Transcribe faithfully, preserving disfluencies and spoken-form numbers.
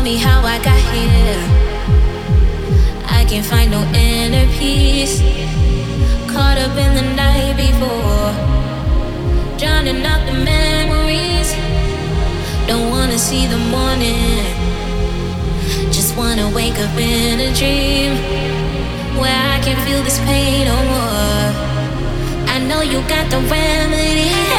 me how I got here. I can't find no inner peace. Caught up in the night before, drowning out the memories. Don't wanna see the morning, just wanna wake up in a dream where I can feel this pain no more. I know you got the remedy.